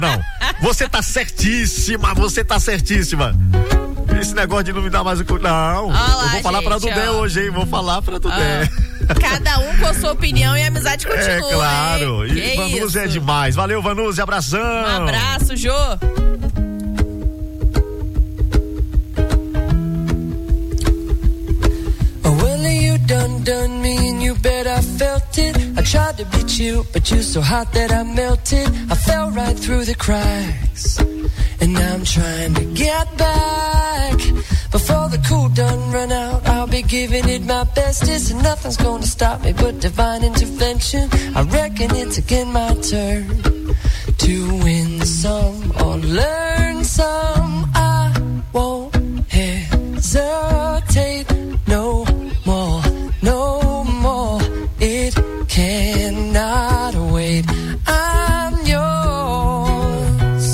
Não, você tá certíssima, Esse negócio de não me dar mais o cu. Não, olá, eu vou falar pra Dudé hoje, hein? Vou falar pra Dudé. Cada um com a sua opinião e a amizade continua. É claro. Hein? E Vanusa é demais. Valeu, Vanusa, abração. Um abraço, Jô. Done me and you bet I felt it. I tried to beat you, but you're so hot that I melted. I fell right through the cracks, and now I'm trying to get back. Before the cool done run out, I'll be giving it my bestest, and nothing's gonna stop me but divine intervention. I reckon it's again my turn to win some or learn some. I won't hesitate no more. No more, it cannot wait. I'm yours.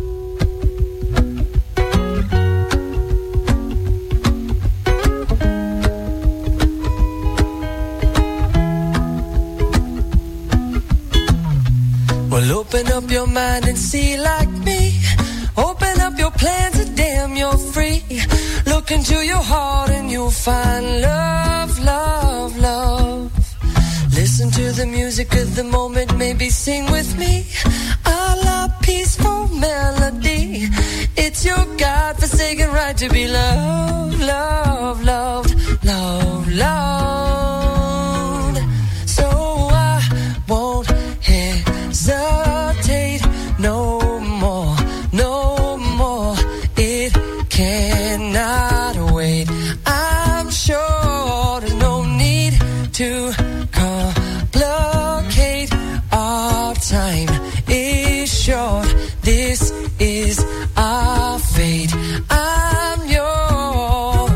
Well, open up your mind and see like me. Open up your plans and damn, you're free. Look into your heart and you'll find love, love, love. Listen to the music of the moment, maybe sing with me. A la peaceful melody. It's your God-forsaken right to be loved, loved, loved, loved, loved. So I won't hesitate no more, no more. It cannot wait. I'm sure there's no need to complicate. Our time is short. This is our fate. I'm yours.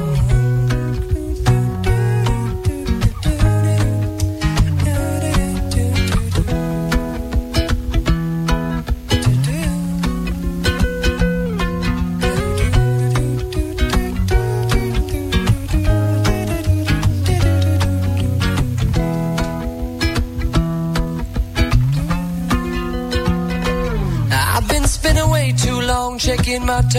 I've been spinning way too long, checking my